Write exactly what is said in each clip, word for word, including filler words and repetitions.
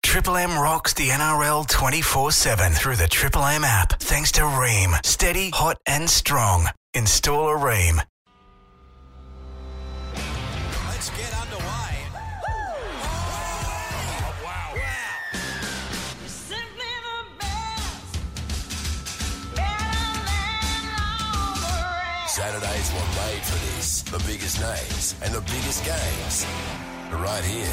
Triple M rocks the N R L twenty-four seven through the Triple M app. Thanks to Rheem. Steady, hot and strong. Install a Rheem. Let's get underway. Oh, wow. Wow. Saturdays were made for this. The biggest names and the biggest games are right here.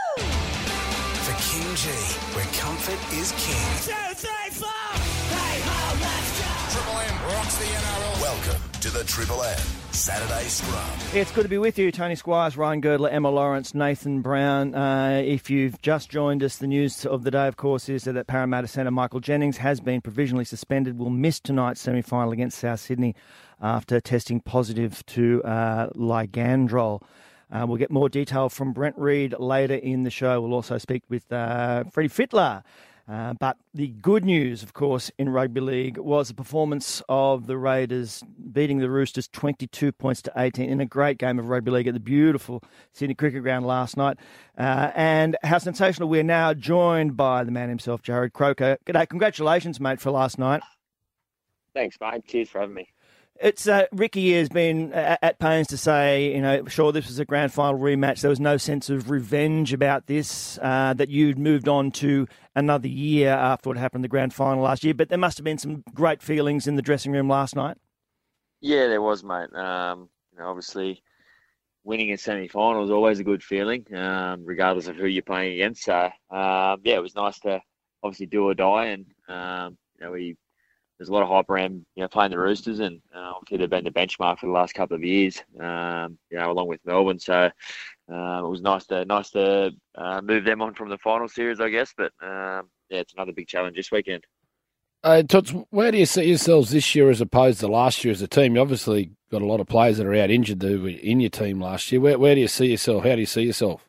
For King G, where comfort is king. Two, three, four. Hey, ho, let's go. Triple M rocks the N R L. Welcome to the Triple M Saturday Scrum. It's good to be with you, Tony Squires, Ryan Girdler, Emma Lawrence, Nathan Brown. Uh, if you've just joined us, the news of the day, of course, is that Parramatta centre Michael Jennings has been provisionally suspended, will miss tonight's semi-final against South Sydney after testing positive to uh, Ligandrol. Uh, we'll get more detail from Brent Reid later in the show. We'll also speak with uh, Freddie Fittler. Uh, but the good news, of course, in rugby league was the performance of the Raiders beating the Roosters twenty-two points to eighteen in a great game of rugby league at the beautiful Sydney Cricket Ground last night. Uh, and how sensational. We're now joined by the man himself, Jared Croker. G'day, congratulations, mate, for last night. Thanks, mate. Cheers for having me. It's uh, Ricky has been uh, at pains to say, you know, sure, this was a grand final rematch. There was no sense of revenge about this, uh, that you'd moved on to another year after what happened in the grand final last year. But there must have been some great feelings in the dressing room last night. Yeah, there was, mate. Um, you know, obviously, winning a semi-final is always a good feeling, um, regardless of who you're playing against. So, um, yeah, it was nice to obviously do or die. And, um, you know, we... There's a lot of hype around, you know, playing the Roosters, and uh, obviously they've been the benchmark for the last couple of years, um, you know, along with Melbourne. So uh, it was nice to nice to uh, move them on from the final series, I guess. But um, yeah, it's another big challenge this weekend. Uh, Tots, where do you see yourselves this year as opposed to last year as a team? You obviously got a lot of players that are out injured that were in your team last year. Where where do you see yourself? How do you see yourself?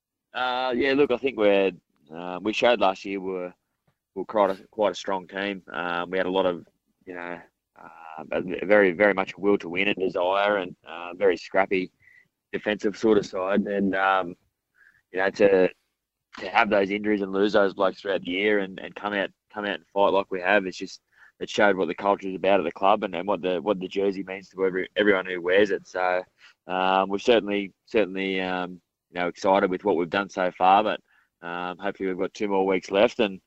Uh, yeah, look, I think we're uh, we showed last year we're we're quite a, quite a strong team. Um, we had a lot of, you know, uh, a very, very much a will to win and desire, and uh, very scrappy defensive sort of side. And, um, you know, to to have those injuries and lose those blokes throughout the year and, and come out come out and fight like we have, it's just, it showed what the culture is about at the club, and, and what the what the jersey means to every everyone who wears it. So um, we're certainly, certainly, um, you know, excited with what we've done so far, but um, hopefully we've got two more weeks left, and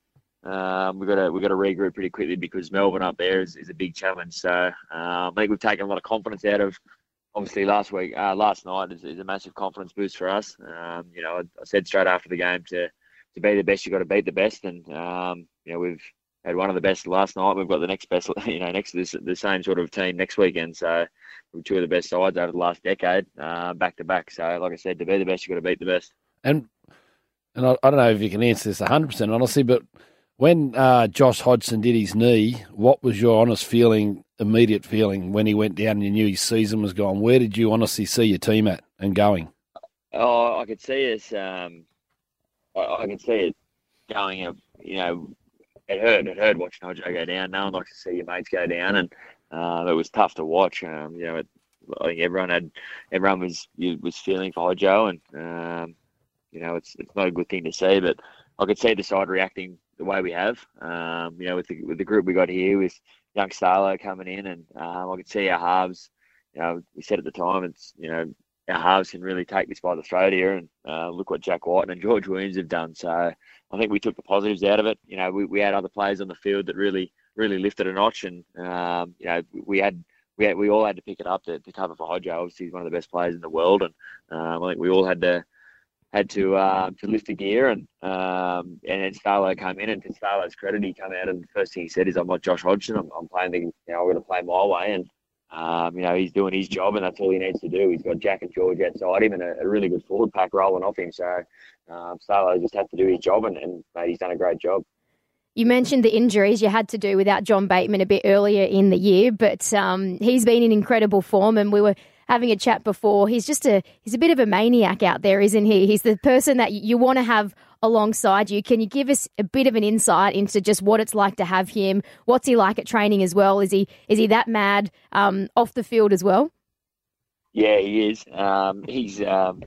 Um, we've got to we've got to regroup pretty quickly because Melbourne up there is, is a big challenge. So um, I think we've taken a lot of confidence out of, obviously last week, uh, last night is, is a massive confidence boost for us. Um, you know, I, I said straight after the game to to be the best, you got to beat the best, and um, you know, we've had one of the best last night. We've got the next best, you know, next to this, the same sort of team next weekend. So we're two of the best sides over the last decade, uh, back to back. So like I said, to be the best, you got to beat the best. And and I, I don't know if you can answer this one hundred percent honestly, but when uh, Josh Hodgson did his knee, what was your honest feeling, immediate feeling, when he went down and you knew his season was gone? Where did you honestly see your team at and going? Oh, I could see us. Um, I, I could see it going. Uh, you know, it hurt. It hurt watching Hodjo go down. No one likes to see your mates go down, and uh, it was tough to watch. Um, you know, it, I think everyone had, everyone was was feeling for Hodjo, and um, you know, it's it's not a good thing to see. But I could see the side reacting the way we have, um, you know, with the with the group we got here, with young Starlo coming in, and um, I could see our halves. You know, we said at the time, it's, you know, our halves can really take this by the throat here, and uh, look what Jack White and George Williams have done. So I think we took the positives out of it. You know, we, we had other players on the field that really really lifted a notch, and um, you know, we had we had, we all had to pick it up to, to cover for Hodjo. Obviously, he's one of the best players in the world, and um, I think we all had to. had to uh, to lift the gear, and um, and then Starlo came in, and to Starlo's credit, he came out and the first thing he said is, "I'm not Josh Hodgson. I'm, I'm playing the, you know, I'm going to play my way," and um, you know, he's doing his job, and that's all he needs to do. He's got Jack and George outside him, and a, a really good forward pack rolling off him. So um, Starlo just had to do his job, and, and mate, he's done a great job. You mentioned the injuries you had to do without John Bateman a bit earlier in the year, but um, he's been in incredible form, and we were having a chat before. He's just a he's a bit of a maniac out there, isn't he? He's the person that you want to have alongside you. Can you give us a bit of an insight into just what it's like to have him? What's he like at training as well? Is he is he that mad um, off the field as well? Yeah, he is. Um, he's um,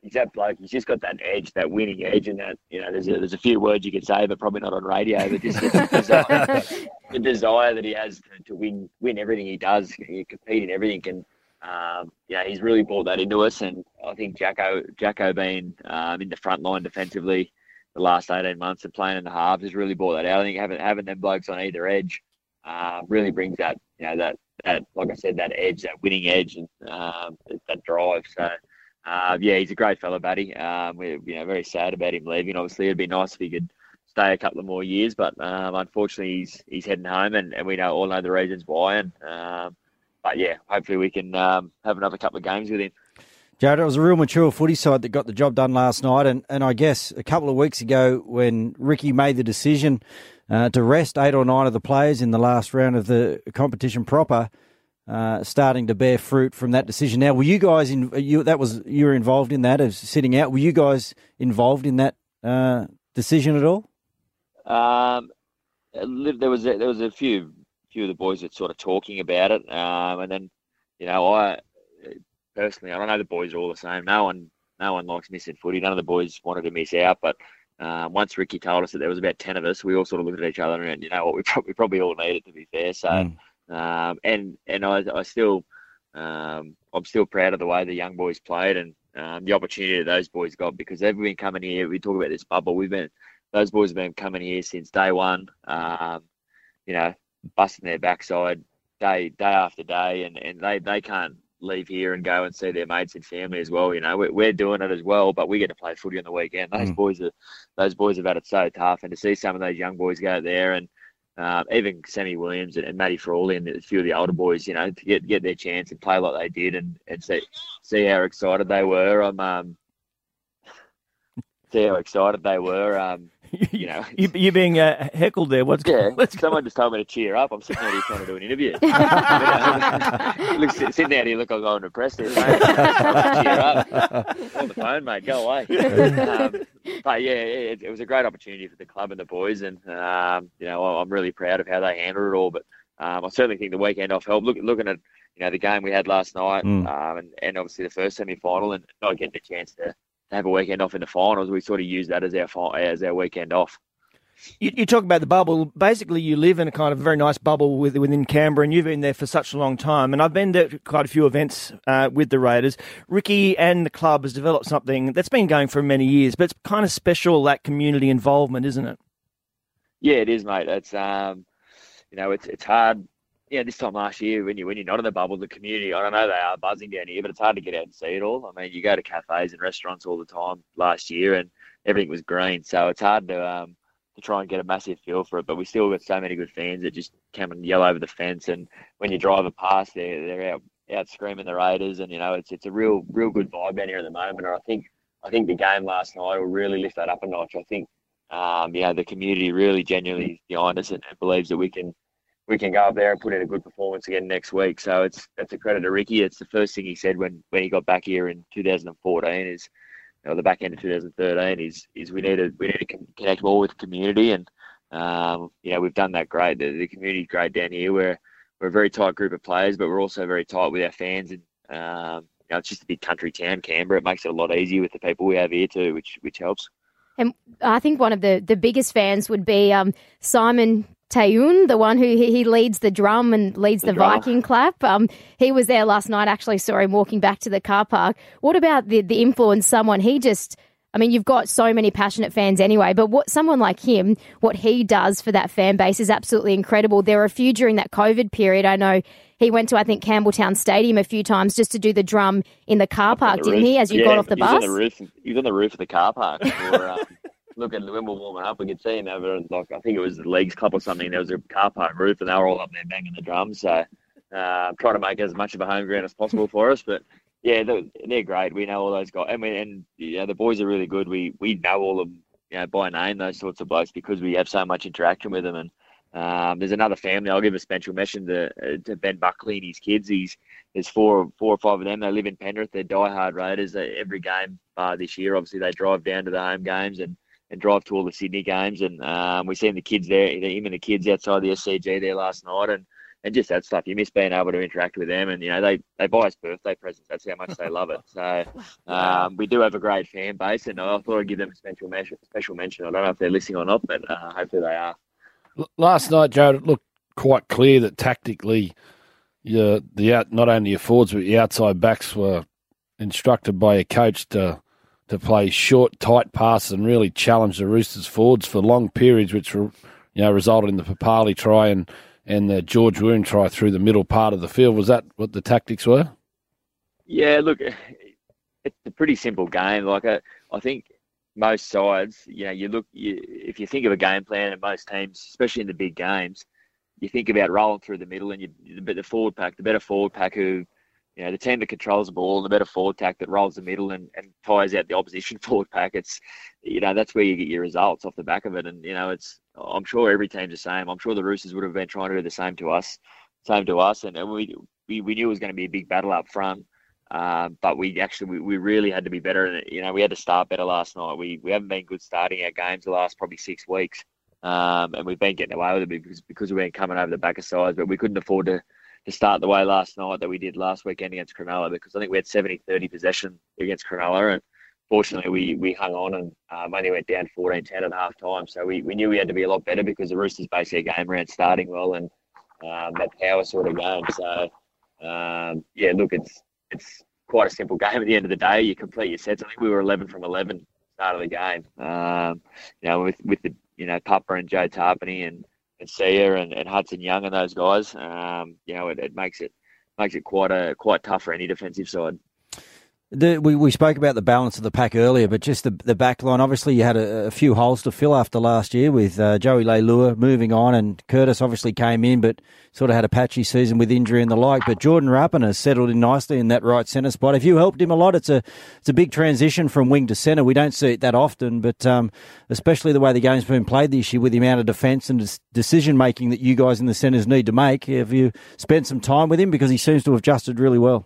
he's that bloke. He's just got that edge, that winning edge, and that, you know, there's a, there's a few words you could say, but probably not on radio. But just the desire, the desire that he has to, to win, win everything he does, he compete in everything, and um, you know, he's really brought that into us. And I think Jacko, Jacko being um, in the front line defensively the last eighteen months and playing in the halves has really brought that out. I think having having them blokes on either edge uh, really brings that, you know, that that like I said, that edge, that winning edge, and um, that drive. So. Uh, yeah, he's a great fellow, Buddy. Um, we're you know very sad about him leaving. Obviously, it'd be nice if he could stay a couple of more years, but um, unfortunately, he's he's heading home, and, and we know all know the reasons why. And um, but yeah, hopefully we can um, have another couple of games with him. Jared, it was a real mature footy side that got the job done last night, and, and I guess a couple of weeks ago when Ricky made the decision uh, to rest eight or nine of the players in the last round of the competition proper. Uh, starting to bear fruit from that decision. Now, were you guys in? You that was you were involved in that as sitting out. Were you guys involved in that uh, decision at all? Um, there was a, there was a few few of the boys that sort of talking about it, um, and then you know I personally I don't know the boys are all the same. No one no one likes missing footy. None of the boys wanted to miss out, but um, once Ricky told us that there was about ten of us, we all sort of looked at each other and you know what we probably probably all needed, to be fair. So. Mm. Um, and and I, I still, um, I'm still proud of the way the young boys played and um, the opportunity that those boys got, because they've been coming here. We talk about this bubble. We've been those boys have been coming here since day one. Um, you know, busting their backside day day after day, and, and they, they can't leave here and go and see their mates and family as well. You know, we're, we're doing it as well, but we get to play footy on the weekend. Those mm. boys are those boys have had it so tough, and to see some of those young boys go there and. Uh, even Sammy Williams and, and Matty Frawley and a few of the older boys, you know, to get get their chance and play like they did, and, and see see how excited they were. I'm um, see how excited they were. Um, you know, you you being uh, heckled there. What's yeah? What's someone just told me to cheer up. I'm sitting out here trying to do an interview. Look, sitting out here, look like I'm impressed. There, mate. Cheer up on the phone, mate. Go away. Um, but yeah, it, it was a great opportunity for the club and the boys, and um, you know, I'm really proud of how they handled it all. But um, I certainly think the weekend off helped. Look, looking at you know the game we had last night, mm. um, and, and obviously the first semi-final, and not getting the chance to. have a weekend off in the finals, we sort of use that as our as our weekend off. You, you talk about the bubble. Basically, you live in a kind of very nice bubble with, within Canberra, and you've been there for such a long time. And I've been to quite a few events uh, with the Raiders. Ricky and the club has developed something that's been going for many years, but it's kind of special, that community involvement, isn't it? Yeah, it is, mate. It's um, you know, it's it's hard. Yeah, this time last year, when you when you're not in the bubble, the community, I don't know, they are buzzing down here, but it's hard to get out and see it all. I mean, you go to cafes and restaurants all the time last year, and everything was green, so it's hard to um to try and get a massive feel for it. But we still got so many good fans that just come and yell over the fence, and when you drive it past, they're they're out out screaming the Raiders, and you know, it's it's a real real good vibe down here at the moment. And I think I think the game last night will really lift that up a notch. I think um, you know, the community really genuinely is behind us and, and believes that we can. we can go up there and put in a good performance again next week. So it's that's a credit to Ricky. It's the first thing he said when, when he got back here in two thousand fourteen is, you know, the back end of two thousand thirteen is is we need to we need to connect more with the community, and um, you know, we've done that great. The, the community's great down here. We're we're a very tight group of players, but we're also very tight with our fans, and um, you know, it's just a big country town, Canberra. It makes it a lot easier with the people we have here too, which which helps. And I think one of the, the biggest fans would be um, Simon Tayoun, the one who he, he leads the drum and leads the, the Viking clap. Um, he was there last night. Actually, saw him walking back to the car park. What about the the influence? Someone he just, I mean, you've got so many passionate fans anyway, but what someone like him, what he does for that fan base is absolutely incredible. There were a few during that COVID period. I know he went to, I think, Campbelltown Stadium a few times just to do the drum in the car park, the didn't roof. he? As you yeah, got off the he bus, was on the roof. He was on the roof of the car park. For, um, look, when we were warming up, we could see him over, like, I think it was the Leagues Club or something. There was a car park roof, and they were all up there banging the drums. So, uh, trying to make as much of a home ground as possible for us. But yeah, they're, they're great. We know all those guys, and we, and yeah, the boys are really good. We we know all of them, you know, by name, those sorts of blokes, because we have so much interaction with them. And um, there's another family. I'll give a special mention to, uh, to Ben Buckley and his kids. He's there's four four or five of them. They live in Penrith. They're diehard Raiders. They, every game uh, this year, obviously, they drive down to the home games and. and drive to all the Sydney games. And um, we seen the kids there, him and the kids outside the S C G there last night. And and just that stuff. You miss being able to interact with them, and you know they, they buy us birthday presents. That's how much they love it. So um, we do have a great fan base, and I thought I'd give them a special mention. Special mention. I don't know if they're listening or not, but uh, hopefully they are. Last night, Joe, it looked quite clear that tactically, yeah, the out, not only your forwards but the outside backs were instructed by a coach to to play short, tight passes and really challenge the Roosters forwards for long periods, which were, you know, resulted in the Papali try and, and the George Woon try through the middle part of the field. Was that what the tactics were? Yeah, look, it's a pretty simple game. Like I, I think most sides, you know, you look, you, if you think of a game plan, and most teams, especially in the big games, you think about rolling through the middle, and you, the, the forward pack, the better forward pack who, you know, the team that controls the ball, the better forward pack that rolls the middle and, and tires out the opposition forward pack. It's, you know, that's where you get your results off the back of it. And, you know, it's, I'm sure every team's the same. I'm sure the Roosters would have been trying to do the same to us, same to us. And we, we, we knew it was going to be a big battle up front. Uh, but we actually, we, we really had to be better. And, you know, we had to start better last night. We, we haven't been good starting our games the last probably six weeks. Um, and we've been getting away with it because, because we've been coming over the back of sides, but we couldn't afford to, to start the way last night that we did last weekend against Cronulla, because I think we had seventy thirty possession against Cronulla, and fortunately we, we hung on and um, only went down fourteen ten at half time. So we, we knew we had to be a lot better because the Roosters basically a game around starting well and um, that power sort of game. So um, yeah, look, it's it's quite a simple game at the end of the day. You complete your sets. I think we were eleven from eleven start of the game. Um, you know, with with the you know Pupper and Joe Tarpany and and Sia and, and Hudson Young and those guys, um, you know, it, it makes it makes it quite a quite tough for any defensive side. The, we, we spoke about the balance of the pack earlier, but just the the back line. Obviously, you had a, a few holes to fill after last year with uh, Joey Leilua moving on, and Curtis obviously came in, but sort of had a patchy season with injury and the like. But Jordan Rappin has settled in nicely in that right centre spot. Have you helped him a lot? It's a it's a big transition from wing to centre. We don't see it that often, but um, especially the way the game's been played this year with the amount of defence and des- decision making that you guys in the centres need to make. Have you spent some time with him, because he seems to have adjusted really well?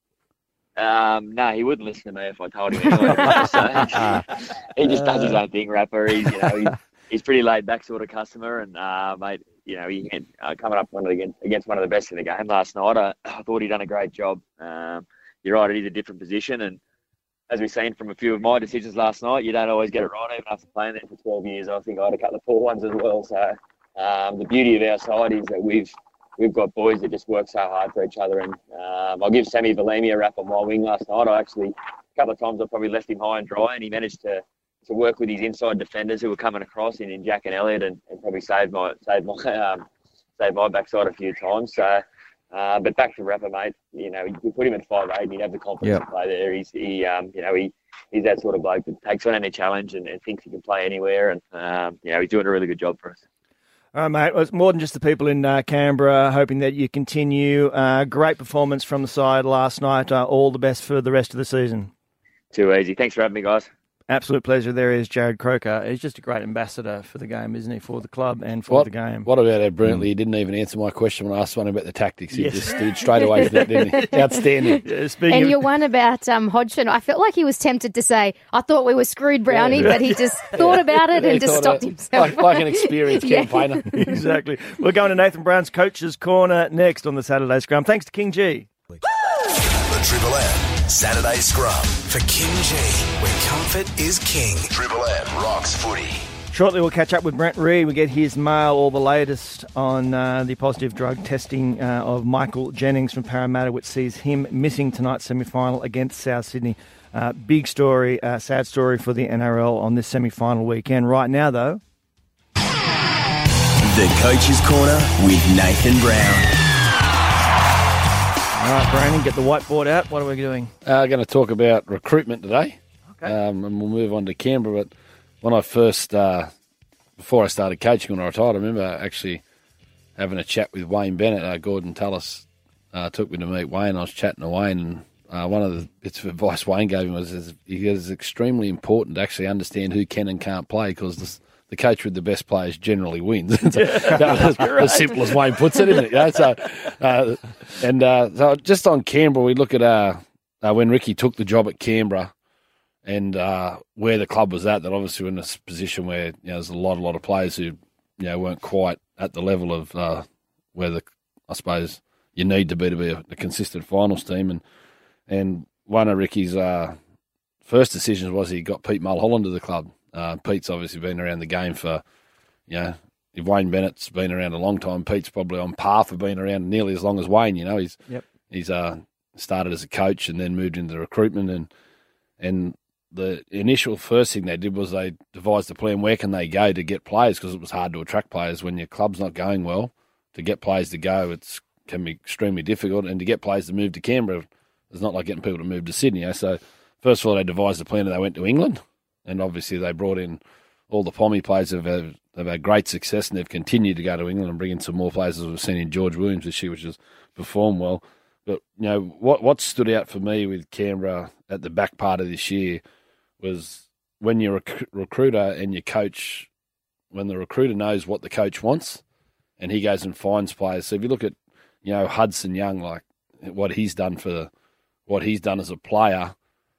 Um, no, he wouldn't listen to me if I told him anyway. So he just does his own thing, Rapper. He's, you know, he's, he's pretty laid back sort of customer, and uh, mate, you know, he had uh, coming up one of the, against, against one of the best in the game last night. I, I thought he'd done a great job. Um, you're right, it is a different position, and as we've seen from a few of my decisions last night, you don't always get it right. Even after playing there for twelve years, I think I had a couple of poor ones as well. So um, the beauty of our side is that we've We've got boys that just work so hard for each other. And um, I'll give Sammy Valemi a rap on my wing last night. I actually, a couple of times I probably left him high and dry, and he managed to, to work with his inside defenders who were coming across in, in Jack and Elliott, and, and probably saved my saved my um, saved my backside a few times. So, uh, but back to Rapper, mate. You know, you put him at five eight, and he'd have the confidence yep. to play there. He's he, um, you know, he he's that sort of bloke that takes on any challenge and, and thinks he can play anywhere. And um, you know, he's doing a really good job for us. All right, mate. Well, it's more than just the people in uh, Canberra hoping that you continue. Uh, great performance from the side last night. Uh, all the best for the rest of the season. Too easy. Thanks for having me, guys. Absolute pleasure. There is Jared Croker. He's just a great ambassador for the game, isn't he, for the club and for what, the game. What about Ed brilliantly? Mm. He didn't even answer my question when I asked one about the tactics. He yes. just stood straight away from that, didn't he? Outstanding. Yeah, and of... your one about um, Hodgson, I felt like he was tempted to say, I thought we were screwed, Brownie, yeah. but he just thought about it yeah, and just stopped it, himself. Like, like an experienced yeah. campaigner. Exactly. We're going to Nathan Brown's Coach's Corner next on the Saturday Scrum. Thanks to King G. The Triple M Saturday Scrum for King G, where comfort is king. Triple M rocks footy. Shortly we'll catch up with Brent Reid. We get his mail, all the latest on uh, the positive drug testing uh, of Michael Jennings from Parramatta, which sees him missing tonight's semi-final against South Sydney. Uh, big story, uh, sad story for the N R L on this semi-final weekend. Right now, though... The Coach's Corner with Nathan Brown. All right, Brandon, get the whiteboard out. What are we doing? I'm uh, going to talk about recruitment today. Okay. Um, and we'll move on to Canberra. But when I first, uh, before I started coaching when I retired, I remember actually having a chat with Wayne Bennett. Uh, Gordon Tallis uh, took me to meet Wayne. I was chatting to Wayne, and uh, one of the bits of advice Wayne gave him was is, he goes, it's extremely important to actually understand who can and can't play, because the, the coach with the best players generally wins. So, as, as simple as Wayne puts it, isn't it? Yeah, so, uh, and uh, so just on Canberra, we look at uh, uh, when Ricky took the job at Canberra, and uh, where the club was at, that obviously we're in a position where, you know, there's a lot, a lot of players who, you know, weren't quite at the level of uh, where the I suppose you need to be to be a, a consistent finals team. And and one of Ricky's uh, first decisions was he got Pete Mulholland to the club. Uh, Pete's obviously been around the game for, you know, if Wayne Bennett's been around a long time, Pete's probably on par for being around nearly as long as Wayne. You know, he's yep. he's uh, started as a coach and then moved into recruitment, and and the initial first thing they did was they devised a plan. Where can they go to get players? Because it was hard to attract players when your club's not going well. To get players to go, it's can be extremely difficult, and to get players to move to Canberra, it's not like getting people to move to Sydney. You know? So first of all, they devised a plan and they went to England, and obviously they brought in all the Pommy players who have had, have had great success, and they've continued to go to England and bring in some more players, as we've seen in George Williams this year, which has performed well. But, you know, what what stood out for me with Canberra at the back part of this year was when you're a rec- recruiter and your coach, when the recruiter knows what the coach wants and he goes and finds players. So if you look at, you know, Hudson Young, like what he's done for what he's done as a player,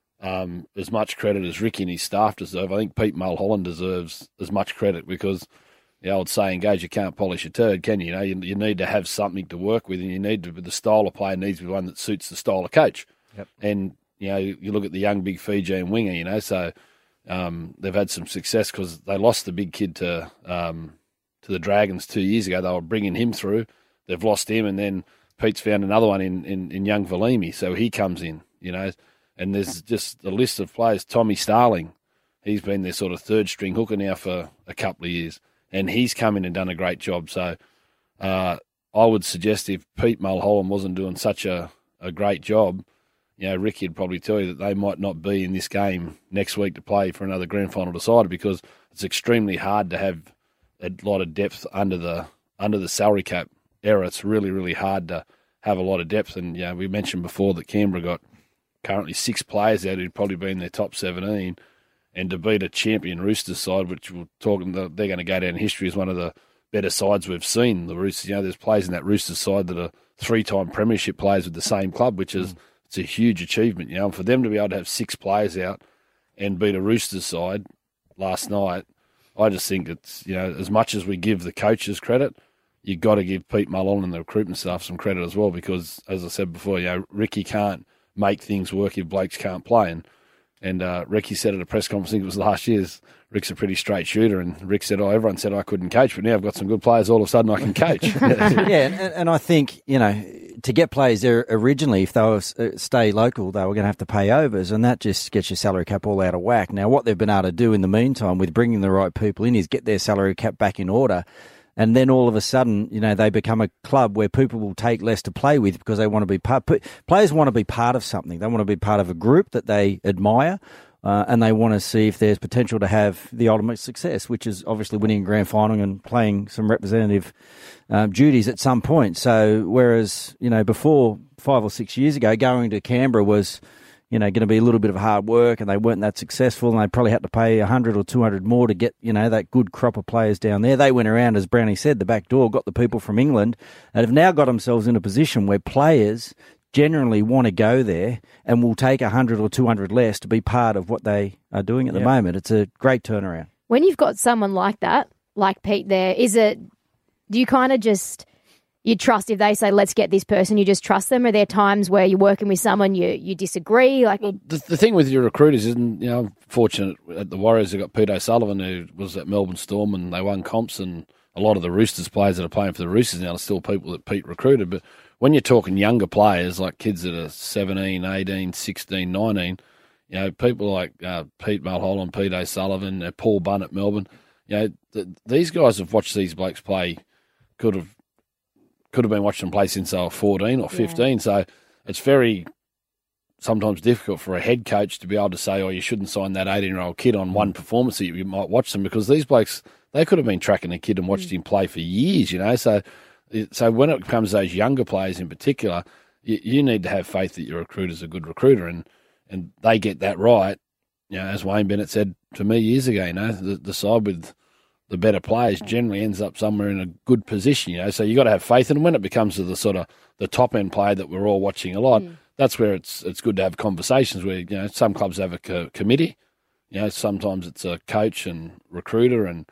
um, as much credit as Ricky and his staff deserve. I think Pete Mulholland deserves as much credit because the old saying goes, you can't polish a turd, can you? You know, you, you need to have something to work with, and you need to, the style of player needs to be one that suits the style of coach. Yep. And, you know, you, you look at the young big Fijian winger, you know, so um, they've had some success because they lost the big kid to um, to the Dragons two years ago. They were bringing him through. They've lost him, and then Pete's found another one in, in, in young Valimi, so he comes in, you know. And there's just a list of players. Tommy Starling, he's been their sort of third-string hooker now for a couple of years, and he's come in and done a great job. So uh, I would suggest if Pete Mulholland wasn't doing such a, a great job, you know, Ricky would probably tell you that they might not be in this game next week to play for another grand final decider, because it's extremely hard to have a lot of depth under the under the salary cap era. It's really, really hard to have a lot of depth. And, you know, we mentioned before that Canberra got currently six players out who'd probably be in their top seventeen, and to beat a champion Roosters side, which we're talking, they're going to go down in history as one of the better sides we've seen. The Roosters, you know, there's players in that Roosters side that are three-time premiership players with the same club, which is mm. it's a huge achievement, you know. And for them to be able to have six players out and beat a Roosters side last night, I just think it's, you know, as much as we give the coaches credit, you've got to give Pete Mulholland and the recruitment staff some credit as well, because, as I said before, you know, Ricky can't make things work if blokes can't play. And and uh, Ricky said at a press conference, I think it was last year's, Rick's a pretty straight shooter, and Rick said, oh, everyone said I couldn't coach, but now I've got some good players, all of a sudden I can coach. yeah, and, and I think, you know, to get players there originally, if they were stay local, they were going to have to pay overs, and that just gets your salary cap all out of whack. Now, what they've been able to do in the meantime with bringing the right people in is get their salary cap back in order. And then all of a sudden, you know, they become a club where people will take less to play with because they want to be part. Players want to be part of something. They want to be part of a group that they admire, uh, and they want to see if there's potential to have the ultimate success, which is obviously winning a grand final and playing some representative um, duties at some point. So, whereas, you know, before five or six years ago, going to Canberra was, you know, going to be a little bit of hard work, and they weren't that successful, and they probably had to pay one hundred or two hundred more to get, you know, that good crop of players down there. They went around, as Brownie said, the back door, got the people from England, and have now got themselves in a position where players generally want to go there and will take one hundred or two hundred less to be part of what they are doing at the yep. moment. It's a great turnaround. When you've got someone like that, like Pete there, is it, do you kind of just... you trust if they say, let's get this person, you just trust them? Are there times where you're working with someone, you you disagree? Like, well, the, the thing with your recruiters isn't, you know, I'm fortunate at the Warriors, they've got Pete O'Sullivan, who was at Melbourne Storm, and they won comps, and a lot of the Roosters players that are playing for the Roosters now are still people that Pete recruited. But when you're talking younger players, like kids that are seventeen, eighteen, sixteen, nineteen, you know, people like uh, Pete Mulholland, Pete O'Sullivan, uh, Paul Bunn at Melbourne, you know, th- these guys have watched these blokes play, could have could have been watching them play since they were fourteen or fifteen. Yeah. So it's very sometimes difficult for a head coach to be able to say, oh, you shouldn't sign that eighteen-year-old kid on one performance that you might watch them, because these blokes, they could have been tracking a kid and watched mm. him play for years, you know. So so when it comes to those younger players in particular, you, you need to have faith that your recruiter's a good recruiter, and, and they get that right. You know, as Wayne Bennett said to me years ago, you know, the, the side with the better players generally ends up somewhere in a good position, you know. So you got to have faith, and when it becomes to the sort of the top end player that we're all watching a lot, mm. that's where it's it's good to have conversations where, you know, some clubs have a co- committee, you know, sometimes it's a coach and recruiter and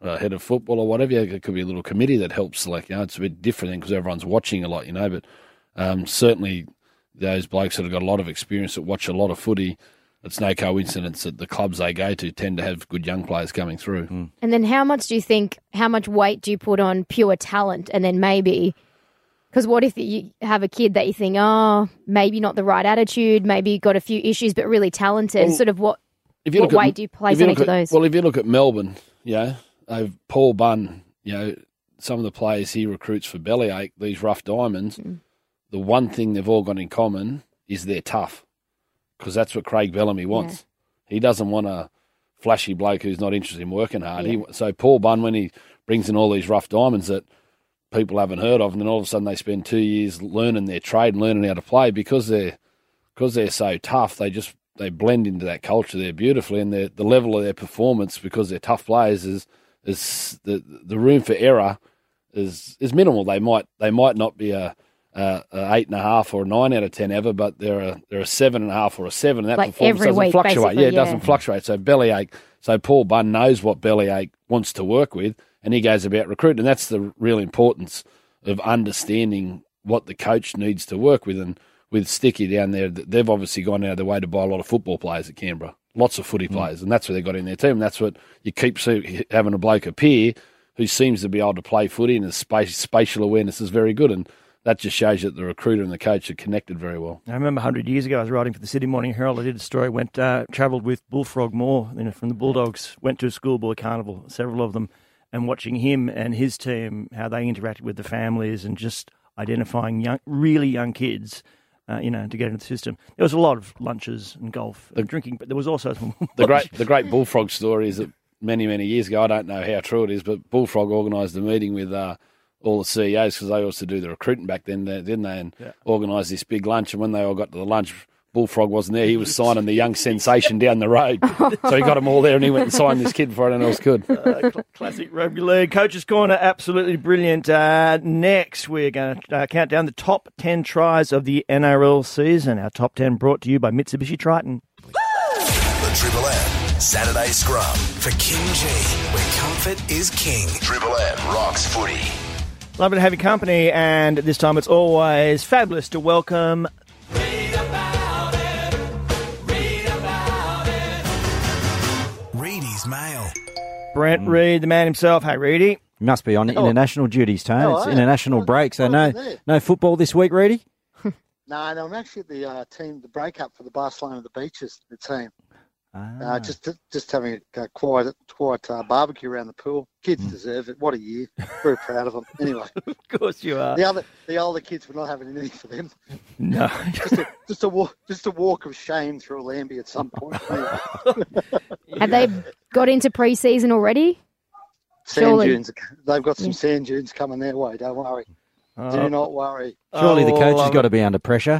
uh, head of football or whatever. It could be a little committee that helps select. You know, it's a bit different because everyone's watching a lot, you know. But um, certainly those blokes that have got a lot of experience that watch a lot of footy, it's no coincidence that the clubs they go to tend to have good young players coming through. Mm. And then how much do you think, how much weight do you put on pure talent? And then maybe, because what if you have a kid that you think, oh, maybe not the right attitude, maybe got a few issues, but really talented, well, sort of what, if you what look weight at, do you place on each at, of those? Well, if you look at Melbourne, you know, they've Paul Bunn, you know, some of the players he recruits for Bellyache, these rough diamonds, mm. the one thing they've all got in common is they're tough, because that's what Craig Bellamy wants. Yeah. He doesn't want a flashy bloke who's not interested in working hard. Yeah. He, so Paul Bunn, when he brings in all these rough diamonds that people haven't heard of, and then all of a sudden they spend two years learning their trade and learning how to play, because they're because they're so tough, they just they blend into that culture there beautifully, and the level of their performance, because they're tough players, is is the the room for error is is minimal. They might they might not be a Uh, a eight and a half or a nine out of ten ever, but they're a they're a seven and a half or a seven, and that like performance every doesn't week, fluctuate. Yeah, it yeah. doesn't fluctuate. So Bellyache, so Paul Bunn knows what Bellyache wants to work with, and he goes about recruiting. And that's the real importance of understanding what the coach needs to work with. And with Sticky down there, they've obviously gone out of their way to buy a lot of football players at Canberra, lots of footy mm. players, and that's what they got in their team. And that's what you keep see, having a bloke appear who seems to be able to play footy, and his space, spatial awareness is very good. And that just shows that the recruiter and the coach are connected very well. I remember one hundred years ago, I was writing for the Sydney Morning Herald. I did a story, went uh, travelled with Bullfrog Moore, you know, from the Bulldogs, went to a schoolboy carnival, several of them, and watching him and his team, how they interacted with the families and just identifying young, really young kids, uh, you know, to get into the system. There was a lot of lunches and golf and drinking, but there was also some the great the great Bullfrog story is that many, many years ago, I don't know how true it is, but Bullfrog organised a meeting with Uh, all the C E Os, because they also do the recruiting back then, didn't they? And yeah. organised this big lunch. And when they all got to the lunch, Bullfrog wasn't there. He was signing the young sensation down the road. So he got them all there, and he went and signed this kid before anyone else could. Uh, cl- classic rugby league. Coach's Corner, absolutely brilliant. Uh, next, we're going to uh, count down the top ten tries of the N R L season. Our top ten brought to you by Mitsubishi Triton. The Triple M Saturday Scrum For King G, where comfort is king. Triple M rocks footy. Lovely to have your company, and this time it's always fabulous to welcome... Read about it. Read about it. Reedy's Mail. Brent mm. Reid, the man himself. Hey, Reedy. You must be on oh. international duties, Tone. Oh, it's international oh, break, so no, no football this week, Reedy? no, no, I'm actually at the uh, team, the breakup for the Barcelona the Beaches, the team. Ah. Uh, just just having a, a quiet quiet uh, barbecue around the pool. Kids mm. deserve it. What a year. Very proud of them. Anyway. Of course you are. The other the older kids were not having anything for them. No. just, a, just, a walk, just a walk of shame through a Lambie at some point. Anyway. Have they got into pre-season already? Sand Surely. dunes. They've got some yeah. sand dunes coming their way. Don't worry. Oh. Do not worry. Surely oh, the coach has um, got to be under pressure.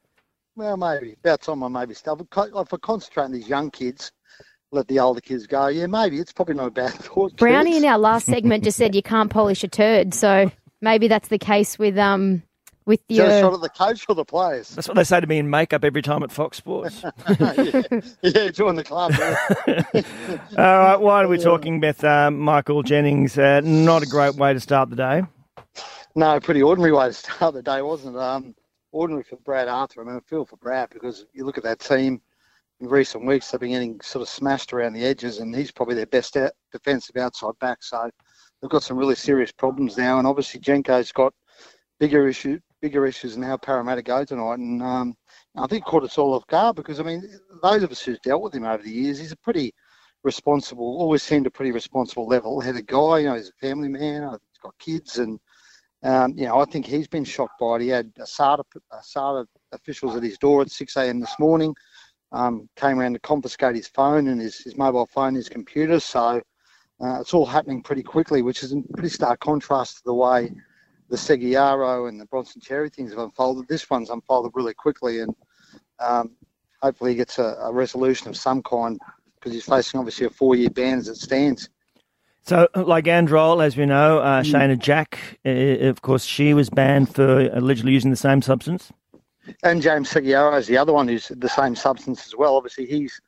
Well, maybe. About time I maybe stop. If I concentrate on these young kids, let the older kids go, yeah, maybe. It's probably not a bad thought. Brownie in our last segment just said you can't polish a turd, so maybe that's the case with um with Is your... that a shot at the coach or the players? That's what they say to me in makeup every time at Fox Sports. yeah. yeah, join the club. Yeah. All right, why are we talking, Beth? Uh, Michael Jennings, uh, not a great way to start the day. No, pretty ordinary way to start the day, wasn't it? Um, ordinary for Brad Arthur. I mean, I feel for Brad because you look at that team in recent weeks, they've been getting sort of smashed around the edges, and he's probably their best out, defensive outside back. So they've got some really serious problems now, and obviously Jenko's got bigger issue, bigger issues in how Parramatta go tonight. And um, I think caught us all off guard because, I mean, those of us who've dealt with him over the years, he's a pretty responsible, always seemed a pretty responsible level-headed guy. You know, he's a family man. He's got kids, and Um, you know, I think he's been shocked by it. He had A S A D A, A S A D A officials at his door at six a.m. this morning, um, came around to confiscate his phone and his, his mobile phone, his computer. So uh, it's all happening pretty quickly, which is in pretty stark contrast to the way the Seguiaro and the Bronson Cherry things have unfolded. This one's unfolded really quickly, and um, hopefully he gets a, a resolution of some kind because he's facing obviously a four-year ban as it stands. So, like Androl, as we know, uh, Shayna Jack, uh, of course, she was banned for allegedly using the same substance. And James Seguiaro is the other one who's the same substance as well. Obviously, he's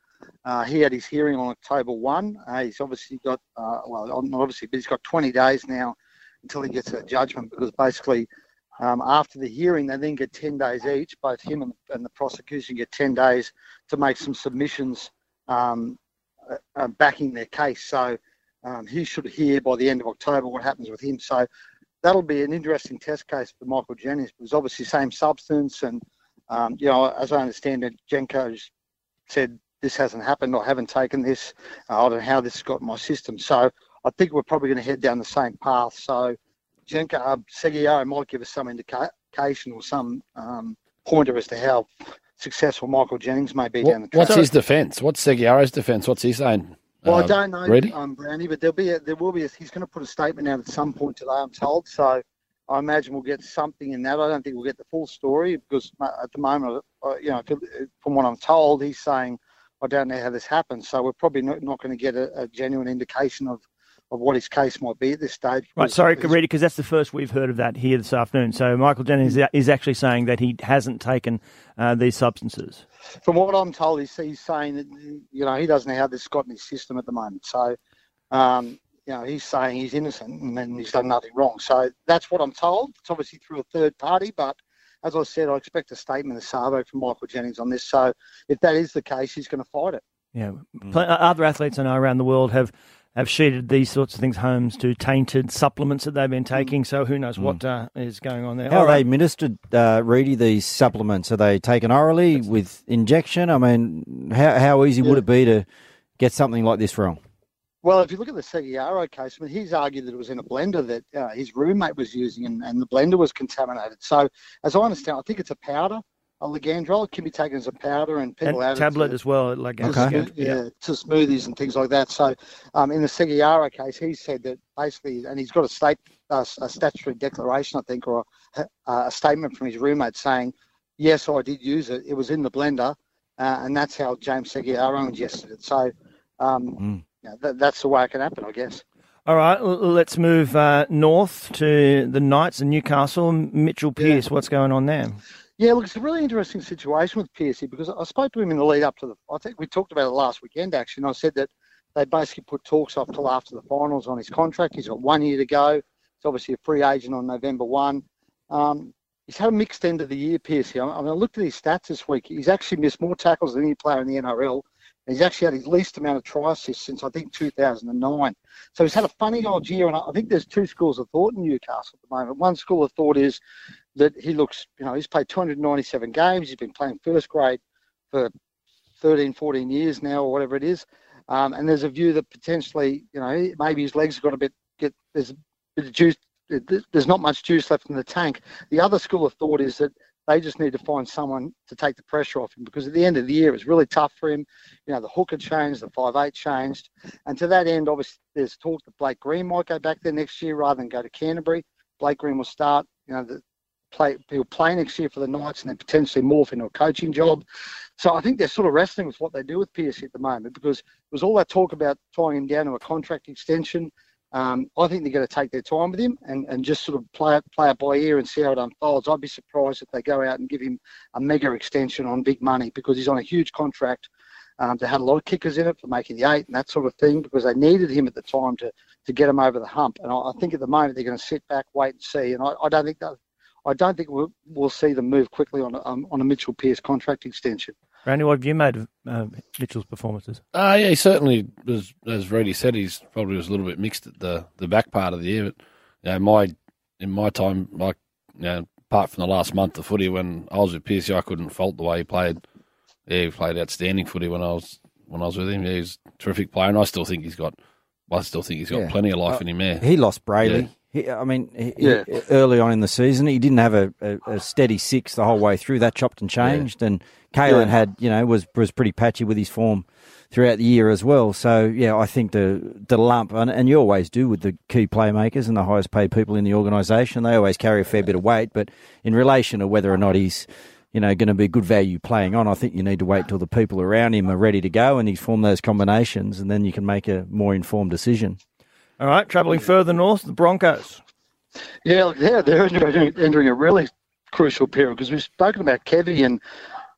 Uh, he had his hearing on October first. Uh, he's obviously got, uh, well, not obviously, but he's got twenty days now until he gets a judgment, because basically um, after the hearing, they then get ten days each. Both him and, and the prosecution get ten days to make some submissions um, uh, uh, backing their case. So um, he should hear by the end of October what happens with him. So that'll be an interesting test case for Michael Jennings, because obviously same substance. And, um, you know, as I understand it, Jenko's said, this hasn't happened, I haven't taken this, uh, I don't know how this got in my system. So I think we're probably going to head down the same path. So Jenko, uh, Seguiaro might give us some indication or some um, pointer as to how successful Michael Jennings may be what, down the track. What's his defence? What's Seguiaro's defence? What's he saying? Well, uh, I don't know, Brady? um, Brownie, but there'll be a, there will be a, he's going to put a statement out at some point today, I'm told. So I imagine we'll get something in that. I don't think we'll get the full story, because at the moment, uh, you know, from what I'm told, he's saying, I don't know how this happened. So we're probably not, not going to get a, a genuine indication of, of what his case might be at this stage. Right, sorry, Reedy, because that's the first we've heard of that here this afternoon. So Michael Jennings is actually saying that he hasn't taken uh, these substances. From what I'm told, he's, he's saying that, you know, he doesn't know how this got in his system at the moment. So, um, you know, he's saying he's innocent and, and he's done nothing wrong. So that's what I'm told. It's obviously through a third party, but as I said, I expect a statement of Savo from Michael Jennings on this. So if that is the case, he's going to fight it. Yeah. Mm. Other athletes I know around the world have, have sheeted these sorts of things home to tainted supplements that they've been taking. Mm. So who knows mm. what uh, is going on there. How All are right. they administered, uh, Reedy, these supplements? Are they taken orally with injection? I mean, how, how easy yeah. would it be to get something like this wrong? Well, if you look at the Seguiaro case, I mean, he's argued that it was in a blender that uh, his roommate was using, and, and the blender was contaminated. So, as I understand, I think it's a powder, a Ligandrol. It can be taken as a powder, and people and add tablet it to, as well, like to, okay. smooth, yeah, yeah, to smoothies and things like that. So, um, in the Seguiaro case, he said that basically, and he's got a state, uh, a statutory declaration, I think, or a, a statement from his roommate saying, "Yes, I did use it. It was in the blender, uh, and that's how James Seguiaro ingested it." So. Um, mm. Yeah, that, that's the way it can happen, I guess. All right, let's move uh, north to the Knights and Newcastle. Mitchell Pearce, yeah. What's going on there? Yeah, look, it's a really interesting situation with Pearce here, because I spoke to him in the lead up to the. I think we talked about it last weekend, actually, and I said that they basically put talks off till after the finals on his contract. He's got one year to go. He's obviously a free agent on November first. Um, he's had a mixed end of the year, Pearce here. I mean, I looked at his stats this week. He's actually missed more tackles than any player in the N R L. He's actually had his least amount of try assists since, I think, two thousand nine. So he's had a funny old year, and I think there's two schools of thought in Newcastle at the moment. One school of thought is that he looks, you know, he's played two hundred ninety-seven games. He's been playing first grade for thirteen, fourteen years now, or whatever it is. Um, and there's a view that potentially, you know, maybe his legs have got a bit, get there's a bit of juice, there's not much juice left in the tank. The other school of thought is that they just need to find someone to take the pressure off him, because at the end of the year, it was really tough for him. You know, the hooker changed, the five eight changed. And to that end, obviously, there's talk that Blake Green might go back there next year rather than go to Canterbury. Blake Green will start, you know, the play, he'll play next year for the Knights and then potentially morph into a coaching job. So I think they're sort of wrestling with what they do with Pearce at the moment, because there was all that talk about tying him down to a contract extension. Um, I think they're going to take their time with him and, and just sort of play it, play it by ear and see how it unfolds. I'd be surprised if they go out and give him a mega extension on big money, because he's on a huge contract. Um, they had a lot of kickers in it for making the eight and that sort of thing, because they needed him at the time to, to get him over the hump. And I, I think at the moment they're going to sit back, wait and see. And I, I don't think that, I don't think we'll, we'll see them move quickly on a, um, on a Mitchell Pearce contract extension. Randy, what have you made of uh, Mitchell's performances? Uh, yeah, he certainly was, as Reedy said, he's probably was a little bit mixed at the, the back part of the year. But you know, my in my time, like you know, apart from the last month of footy when I was with Pearce, I couldn't fault the way he played. Yeah, he played outstanding footy when I was when I was with him. Yeah, he's a terrific player, and I still think he's got, I still think he's got yeah. plenty of life uh, in him there. He lost Brayley. Yeah. He, I mean, he, yeah. he, early on in the season, he didn't have a, a, a steady six the whole way through. That chopped and changed, yeah. and Kalen yeah. had, you know, was was pretty patchy with his form throughout the year as well. So, yeah, I think the the lump, and, and you always do with the key playmakers and the highest paid people in the organisation, they always carry a fair bit of weight. But in relation to whether or not he's, you know, going to be good value playing on, I think you need to wait till the people around him are ready to go and he's formed those combinations, and then you can make a more informed decision. All right, travelling further north, the Broncos. Yeah, yeah, they're entering, entering a really crucial period, because we've spoken about Kevy, and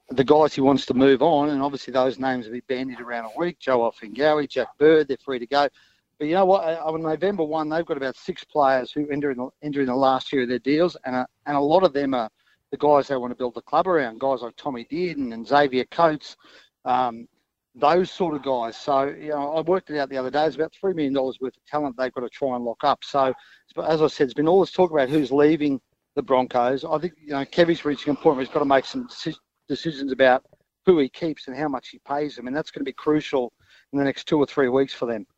the guys he wants to move on, and obviously those names will be bandied around a week. Joe Offengawi, Jack Bird, they're free to go. But you know what? On November first, they've got about six players who enter in the, enter in the last year of their deals, and a, and a lot of them are the guys they want to build the club around, guys like Tommy Dearden and Xavier Coates, um, those sort of guys. So, you know, I worked it out the other day. It's about three million dollars worth of talent they've got to try and lock up. So, as I said, there's been all this talk about who's leaving the Broncos. I think, you know, Kevy's reaching a point where he's got to make some decisions about who he keeps and how much he pays them, and that's going to be crucial in the next two or three weeks for them.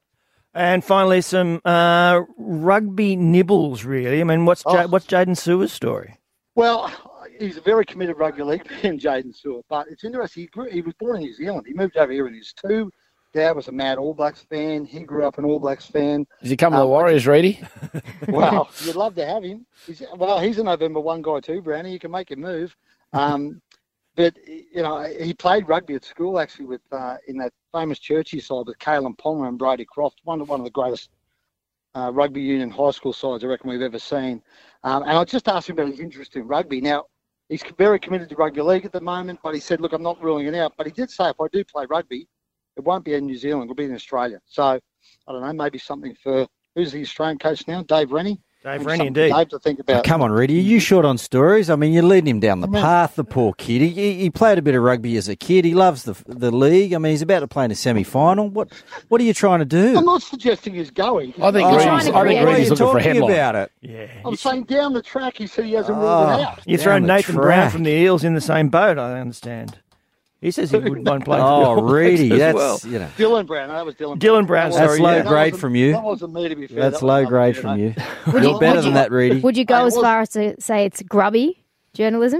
And finally, some uh, rugby nibbles, really. I mean, what's Oh. J- what's Jaden Sewer's story? Well, he's a very committed rugby league fan, Jaden Sewer, but it's interesting. He, grew, he was born in New Zealand. He moved over here when he was two. Dad was a mad All Blacks fan. He grew up an All Blacks fan. Does he come to the Um, Warriors, Reedy? Well, you'd love to have him. He's, well, he's a November first guy too, Brownie. You can make him move. Um, but, you know, he played rugby at school, actually, with uh, in that famous Churchy side with Kalen Ponga and Brady Croft, one of, one of the greatest uh, rugby union high school sides I reckon we've ever seen. Um, and I just asked him about his interest in rugby. Now, he's very committed to rugby league at the moment, but he said, look, I'm not ruling it out. But he did say, if I do play rugby, it won't be in New Zealand, it'll be in Australia. So, I don't know, maybe something for, who's the Australian coach now? Dave Rennie? Dave Maybe Rennie, something indeed. for Dave to think about. Come on, Reedy. Are you short on stories? I mean, you're leading him down the path, the poor kid. He, he played a bit of rugby as a kid. He loves the the league. I mean, he's about to play in a semi-final. What What are you trying to do? I'm not suggesting he's going. I think Oh, Reedy's, trying to I think create- What are Reedy's you looking for a talking headline. about it? Yeah. I'm saying down the track, he said he hasn't ruled Oh. it out. You're Down throwing the Nathan Brown track. from the Eels in the same boat, I understand. He says he wouldn't mind playing for the Oh, All Blacks Reedy, as that's, well. you know, Dylan Brown, that was Dylan. Dylan Brown, That sorry, wasn't- yeah. low that grade wasn't- from you. That wasn't me, to be fair. that's That low was grade another from dude, you. Would You're you- better would than you- that, Reedy. Would you go Hey, as it far as to say it's grubby journalism?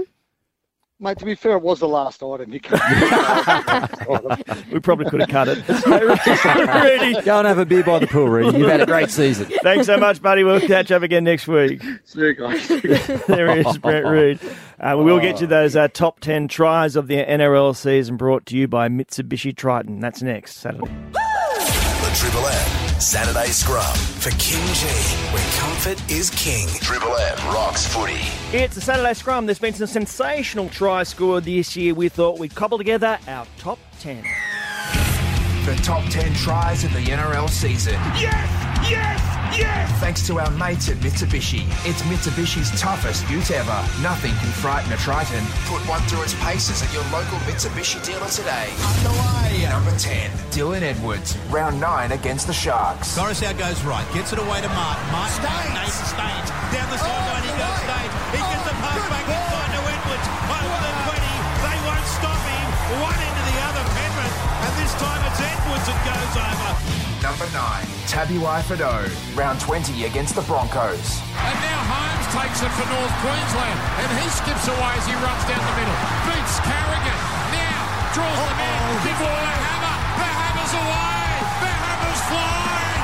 Mate, to be fair, it was the last item. You can- We probably could have cut it. Reedy, Go and have a beer by the pool, Reedy. You've had a great season. thanks so much, buddy. We'll catch up again next week. See you guys. There is Brett Reed. Uh, we will get you those uh, top ten tries of the N R L season brought to you by Mitsubishi Triton. That's next Saturday. The Triple M Saturday Scrum. For King G, where comfort is king. Triple M rocks footy. It's a Saturday Scrum. There's been some sensational tries scored this year. We thought we'd cobble together our top ten. The top ten tries of the N R L season. Yes! Yes! Yes! Thanks to our mates at Mitsubishi. It's Mitsubishi's toughest ute ever. Nothing can frighten a Triton. Put one through its paces at your local Mitsubishi dealer today. Underway. Number ten, Dylan Edwards. Round nine against the Sharks. Coruscant goes right, gets it away to Martin. Martin, Nathan Staines. Down the sideline he goes, Staines. He gets the pass back inside to Edwards. Over the twenty. They won't stop him. One into the other, Penrith. And this time it's Edwards that goes over. Number nine, Tabuai Fido. Round twenty against the Broncos. And now Holmes takes it for North Queensland. And he skips away as he runs down the middle. Beats Carrigan. Now draws the man before the hammer. The hammer's away. The hammer's flying.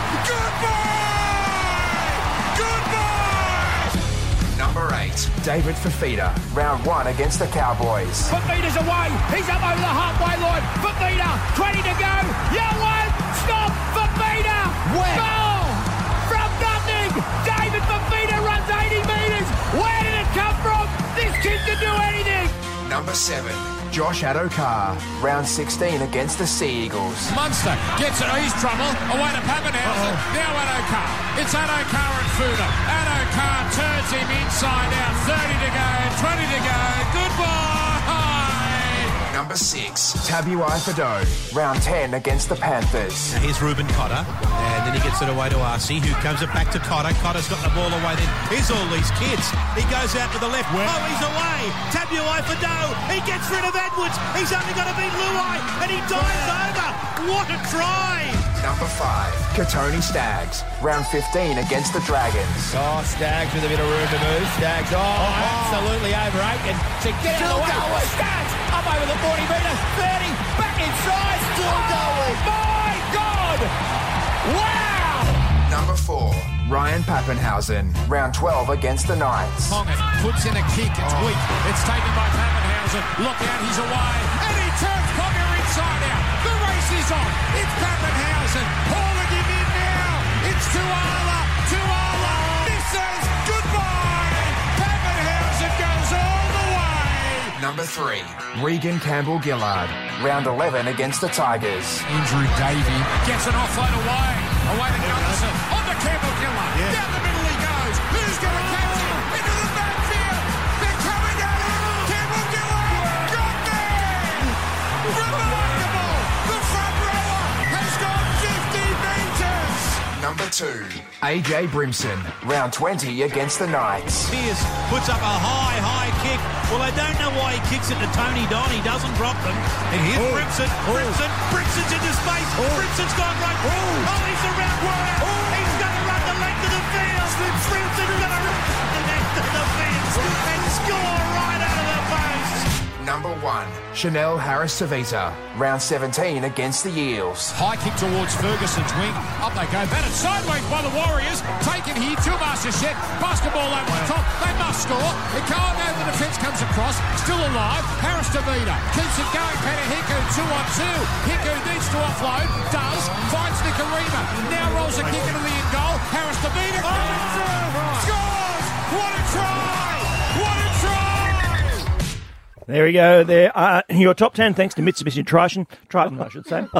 Goodbye! Goodbye! Number eight, David Fafita. Round one against the Cowboys. Fafita's away. He's up over the halfway line. Fafita, twenty to go. Yeah, one. Stop. Fafita. Where? Goal. From nothing. David Fafita runs eighty metres. Where did it come from? This kid can do anything. Number seven, Josh Adokar. Round sixteen against the Sea Eagles. Munster gets it. He's trouble. Away to Pappenhausen. Now Adokar. It's Adokar and Fuda. Adokar turns him inside out. thirty to go. twenty to go. Goodbye. Number six, Tabuai Fido. Round ten against the Panthers. Now here's Ruben Cotter, and then he gets it away to Arcee, who comes it back to Cotter. Cotter's got the ball away then. Here's all these kids. He goes out to the left. Where? Oh, he's away. Tabuai Fido. He gets rid of Edwards. He's only got to beat Luai, and he dives over. What a try! Number five, Katoni Staggs. Round fifteen against the Dragons. Oh, Staggs with a bit of room to move. Staggs, oh, absolutely over eight. And to get out of the way. Staggs up over the forty metre, thirty, back inside. Still oh, going. My God! Wow! Number four, Ryan Pappenhausen. Round twelve against the Knights. Ponga puts in a kick. It's weak. It's taken by Pappenhausen. Look out, he's away. And he turns Ponga inside out. The race is on. It's Pappenhausen. Hauling him in now. It's Tuala. Tuala. This says goodbye. Pappenhausen goes all the way. Number three, three, Regan Campbell-Gillard. Round eleven against the Tigers. Injury Davey gets an offload away. Away to Gunderson. On to Campbell-Gillard. Yeah. Down the middle he goes. Who's going to catch him? Into the backfield. They're coming at him. Campbell-Gillard got there. Remarkable. The front rower has gone fifty metres. Number two, A J Brimson. Round twenty against the Knights. Pearce puts up a high, high kick. Well, I don't know why he kicks it to Tony Don. He doesn't drop them. And here's Oh. Brimson. Oh. Brimson. Brimson's into space. Oh. Brimson's gone right. Oh. Oh, he's around corner. Oh. He's going to run the length of the field. Brimson's going to run the length of the field and score right out of the post. Number one, Chanel Harris-Tavita. Round seventeen against the Eels. High kick towards Ferguson's wing. Up they go. Batted sideways by the Warriors. Taken here. Tilmasters set. Basketball over the top. They must score. The guy over the defence comes across. Still alive. Harris-Tavita keeps it going. Panahiku two on two. Hiku needs to offload. Does. Finds Nicarima. Now rolls a kick into the end goal. Harris-Tavita. Scores! What a try! What a try! There we go. There are your top ten, thanks to Mitsubishi Triton. Triton, I should say.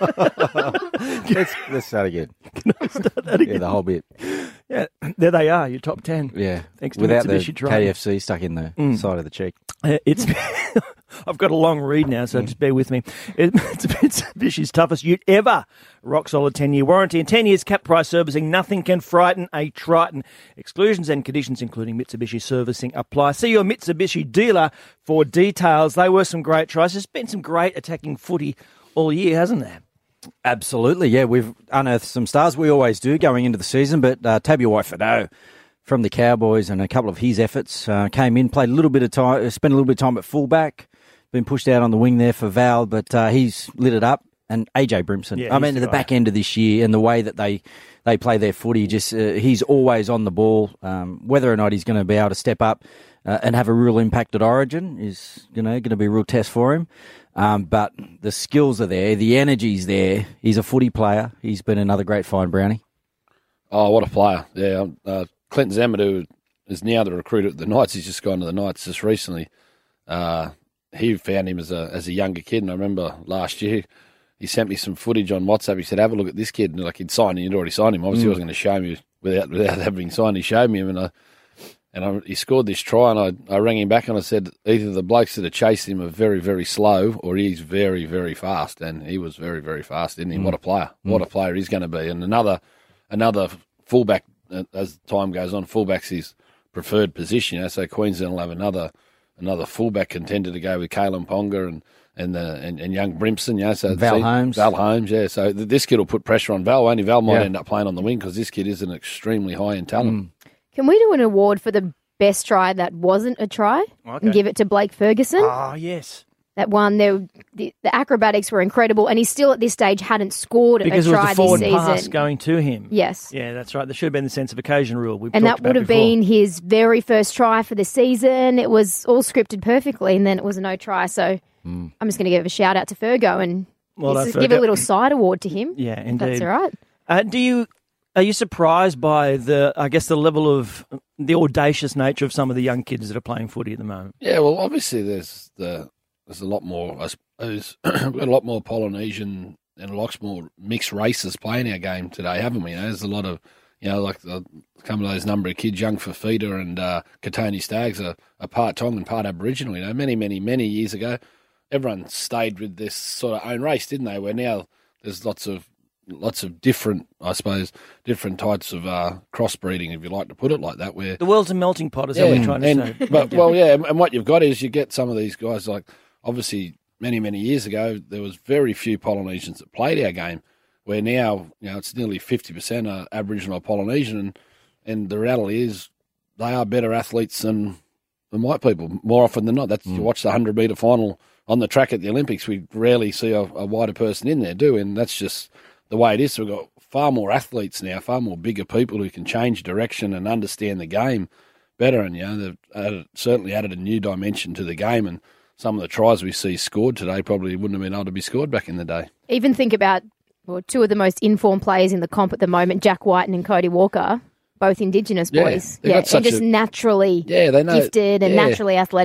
let's, let's start again. Start that again. Yeah, the whole bit. Yeah, there they are, your top ten. Yeah. Thanks to Without Mitsubishi the Triton. K F C stuck in the Mm. side of the cheek. Uh, It's. I've got a long read now, so just bear with me. It's Mitsubishi's toughest ute ever. Rock solid ten-year warranty and ten years cap price servicing. Nothing can frighten a Triton. Exclusions and conditions, including Mitsubishi servicing, apply. See your Mitsubishi dealer for details. They were some great tries. There's been some great attacking footy all year, hasn't there? Absolutely, yeah. We've unearthed some stars. We always do going into the season, but uh, Tabuai-Fidow from the Cowboys and a couple of his efforts uh, came in, played a little bit of time, spent a little bit of time at fullback, been pushed out on the wing there for Val, but uh, he's lit it up. And A J Brimson, Yeah, I mean, he's at the the guy. back end of this year and the way that they, they play their footy, just uh, he's always on the ball. Um, whether or not he's going to be able to step up uh, and have a real impact at Origin is, you know, going to be a real test for him. Um, but the skills are there, the energy's there. He's a footy player. He's been another great find, Brownie. Oh, what a player. Yeah, uh, Clinton Zamadou is now the recruit at the Knights. He's just gone to the Knights just recently. Uh, he found him as a as a younger kid, and I remember last year he sent me some footage on WhatsApp. He said, have a look at this kid. And like he'd signed him, he'd already signed him. Obviously, Mm. I wasn't going to show him without without having signed. He showed me him, and I and I, he scored this try, and I, I rang him back and I said, either the blokes that are chasing him are very, very slow, or he's very, very fast. And he was very, very fast, didn't he? Mm. What a player! Mm. What a player he's going to be. And another another fullback, uh, as time goes on, fullback's his preferred position. You know, so Queensland will have another another fullback contender to go with Kalen Ponga and and the and, and young Brimson. You know, so Val see, Holmes. Val Holmes, yeah. So th- this kid will put pressure on Val. Only Val might Yeah. end up playing on the wing because this kid is an extremely high in talent. Can we do an award for the best try that wasn't a try Okay. and give it to Blake Ferguson? Oh, yes. That one, there, the, the acrobatics were incredible, and he still at this stage hadn't scored Because a it was try the forward this pass season. going to him. Yes. Yeah, that's right. There should have been the sense of occasion rule. We've And talked that would about have before. been his very first try for the season. It was all scripted perfectly, and then it was a no try. So I'm just going to give a shout out to Fergo and Well just done, give a Fergo. little side award to him. Yeah, if indeed. That's all right. Uh, do you are you surprised by the I guess the level of the audacious nature of some of the young kids that are playing footy at the moment? Yeah, well, obviously there's the there's a lot more. I suppose we've got a lot more Polynesian and lots more mixed races playing our game today, haven't we? You know, there's a lot of you know, like the, some of those number of kids, young Fafita and uh, Katoni Staggs are, are part Tongan, part Aboriginal. You know, many, many, many years ago, everyone stayed with this sort of own race, didn't they? Where now there's lots of lots of different, I suppose, different types of uh, crossbreeding, if you like to put it like that. Where The world's a melting pot, is that what you're trying to and, say? But, well, yeah, and what you've got is you get some of these guys, like obviously many, many years ago, there was very few Polynesians that played our game, where now, you know, it's nearly fifty percent are Aboriginal or Polynesian, and, and the reality is they are better athletes than, than white people, more often than not. That's You watch the one hundred metre final on the track at the Olympics, we rarely see a, a whiter person in there, do we? And that's just the way it is. So we've got far more athletes now, far more bigger people who can change direction and understand the game better. And, you know, they've added, certainly added a new dimension to the game. And some of the tries we see scored today probably wouldn't have been able to be scored back in the day. Even think about well, two of the most informed players in the comp at the moment, Jack Whiten and Cody Walker, both Indigenous Yeah, boys. they've Yeah, got and such just a- naturally Yeah, they know- gifted and yeah. naturally athletic.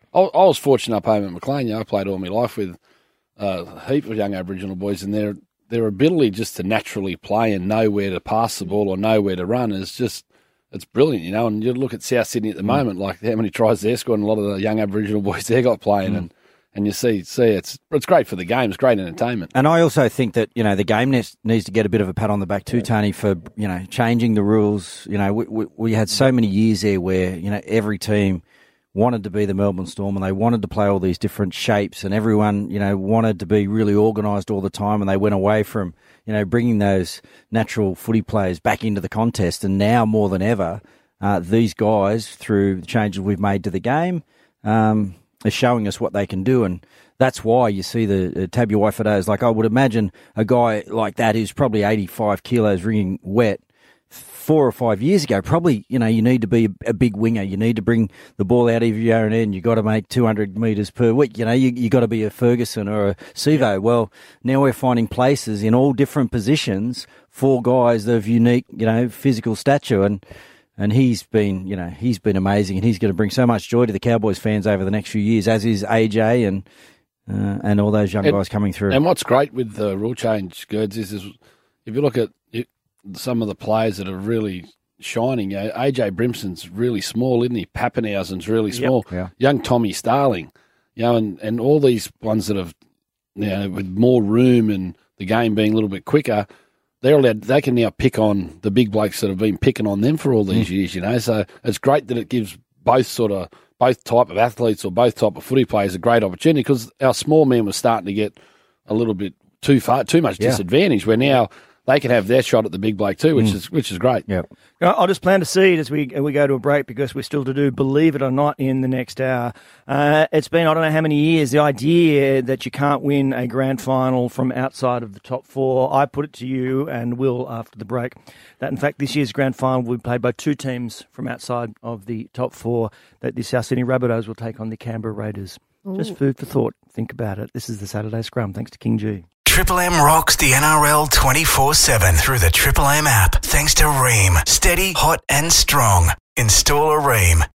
I, I was fortunate up home at Maclean. You know, I played all my life with uh, a heap of young Aboriginal boys, and their their ability just to naturally play and know where to pass the ball or know where to run is just it's brilliant, you know. And you look at South Sydney at the mm. moment, like how many tries they're scoring, a lot of the young Aboriginal boys they got playing, mm. and. And you see, see, it's it's great for the game. It's great entertainment. And I also think that, you know, the game needs, needs to get a bit of a pat on the back too, Tony, for, you know, changing the rules. You know, we, we, we had so many years there where, you know, every team wanted to be the Melbourne Storm and they wanted to play all these different shapes and everyone, you know, wanted to be really organised all the time, and they went away from, you know, bringing those natural footy players back into the contest. And now more than ever, uh, these guys, through the changes we've made to the game, um, is showing us what they can do, and that's why you see the uh, Tabuai-Fidows. Like, I would imagine a guy like that who's probably eighty-five kilos wringing wet four or five years ago, probably, you know, you need to be a, a big winger. You need to bring the ball out of your own end. You've got to make two hundred metres per week. You know, you you got to be a Ferguson or a Sivo. Yeah. Well, now we're finding places in all different positions for guys of unique, you know, physical stature, and And he's been, you know, he's been amazing, and he's going to bring so much joy to the Cowboys fans over the next few years, as is A J and uh, and all those young and, guys coming through. And what's great with the rule change, Gerds, is, is if you look at it, some of the players that are really shining, you know, A J Brimson's really small, isn't he? Pappenhausen's really small. Yep. Yeah. Young Tommy Starling, you know, and, and all these ones that have, you know, with more room and the game being a little bit quicker, they're allowed, they can now pick on the big blokes that have been picking on them for all these mm. years, you know. So it's great that it gives both sort of, both type of athletes or both type of footy players a great opportunity, because our small men were starting to get a little bit too far, too much yeah. disadvantage, where now they can have their shot at the big bloke too, which mm. is which is great. Yeah, I'll just plant a seed as we we go to a break, because we're still to do Believe It or Not in the next hour. Uh, it's been, I don't know how many years, the idea that you can't win a grand final from outside of the top four. I put it to you and Will after the break that in fact this year's grand final will be played by two teams from outside of the top four, that the South Sydney Rabbitohs will take on the Canberra Raiders. Ooh. Just food for thought. Think about it. This is the Saturday Scrum. Thanks to King G. Triple M rocks the N R L twenty-four seven through the Triple M app. Thanks to Ream. Steady, hot and strong. Install a Ream.